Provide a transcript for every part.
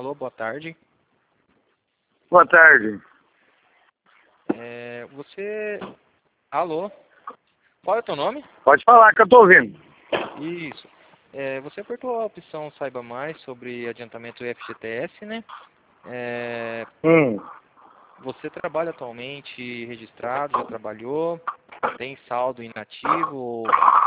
Alô, boa tarde. Boa tarde. Você... Alô? Qual é o teu nome? Pode falar que eu tô ouvindo. Isso. Você apertou a opção Saiba Mais sobre adiantamento FGTS, né? Você trabalha atualmente registrado, já trabalhou? Tem saldo inativo?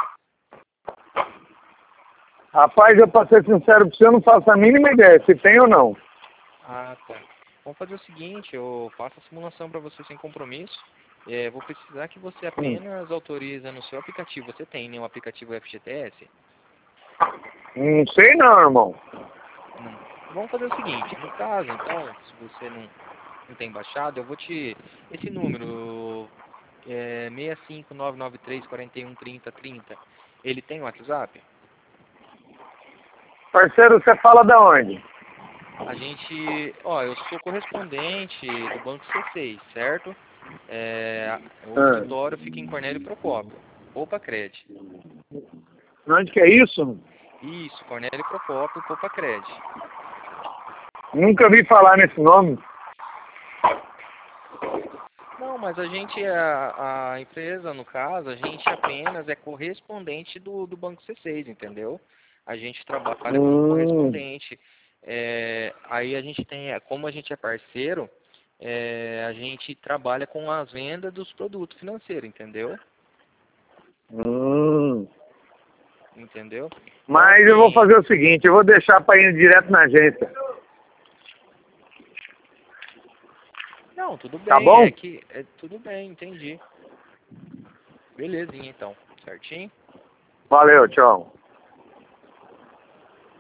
Rapaz, eu pra ser sincero pra você, eu não faço a mínima ideia se tem ou não. Ah, tá. Vamos fazer o seguinte, eu faço a simulação para você sem compromisso. Vou precisar que você apenas autoriza no seu aplicativo. Você tem nenhum aplicativo FGTS? Não sei não, irmão. Não. Vamos fazer o seguinte, no caso, então, se você não tem baixado, eu vou te... Esse número, 65993413030, ele tem WhatsApp? Parceiro, você fala da onde? A gente... eu sou correspondente do Banco C6, certo? O escritório fica em Cornélio Procópio, Poupacred. Onde que é isso? Isso, Cornélio Procópio, Poupacred. Nunca vi falar nesse nome. Não, mas a gente, a empresa, no caso, a gente apenas é correspondente do Banco C6, entendeu? A gente trabalha como correspondente. Aí a gente tem, como a gente é parceiro, a gente trabalha com as vendas dos produtos financeiros, entendeu? Entendeu? Mas Então, eu vou assim, fazer o seguinte, eu vou deixar pra ir direto na agência. não, tudo Tá bem, bom? tudo bem, entendi. Belezinha, então, certinho? Valeu, tchau.